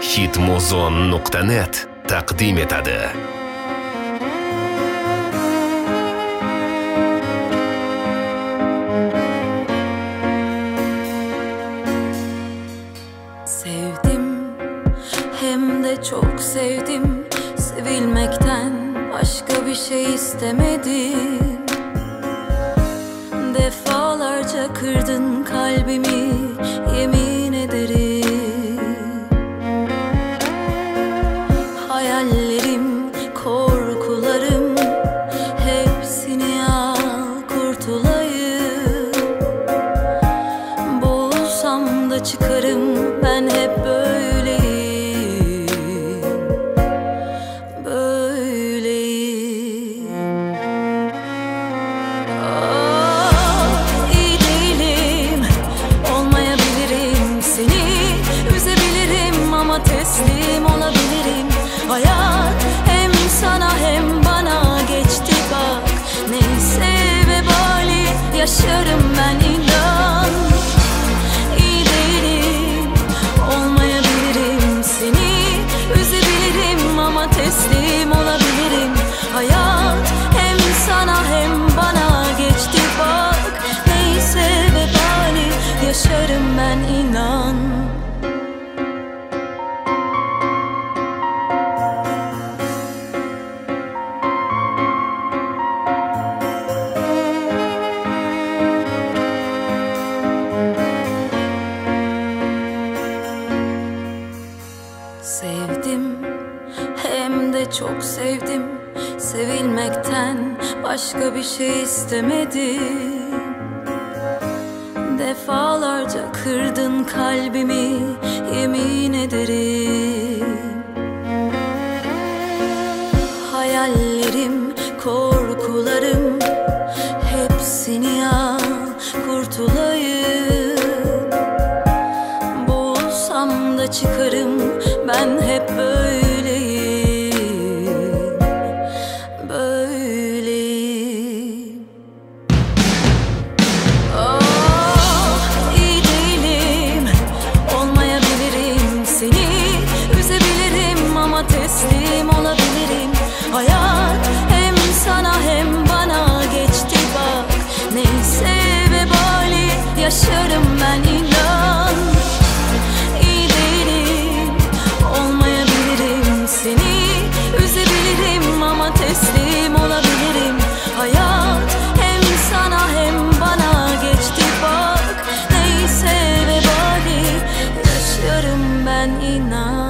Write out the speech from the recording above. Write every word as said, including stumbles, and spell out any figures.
hitmuzon nuqta net taqdim etadi. Sevdim, hem de çok sevdim. Sevilmekten başka bir şey istemedim. Defalarca kırdın kalbimi, yemin ederim. Hayallerim, korkularım, hepsini al kurtulayım. Boğulsam da çıkarım, ben hep böyleyim, böyleyim. Ah, iyi değilim, olmayabilirim, seni üzebilirim ama teslim olabilirim. Hayat hem sana hem bana geçti bak, neyse vebali yaşarım ben, inan. İyi değilim, olmayabilirim, seni üzebilirim ama teslim olabilirim. Hayat hem sana hem bana geçti bak, neyse vebali yaşarım ben, inan. Sevdim, hem de çok sevdim. Sevilmekten başka bir şey istemedim. Defalarca kırdın kalbimi, yemin ederim. Hayallerim, korkularım, hepsini al kurtulayım. Boğulsam da çıkarım, ben hep böyleyim, böyleyim. Ah, iyi değilim, olmayabilirim, seni üzebilirim ama teslim olabilirim. Hayat hem sana hem bana geçti bak, neyse vebali yaşarım ben, inan. İyi değilim, olmayabilirim, seni üzebilirim ama teslim olabilirim. Hayat hem sana hem bana geçti bak, neyse vebali yaşarım ben, inan.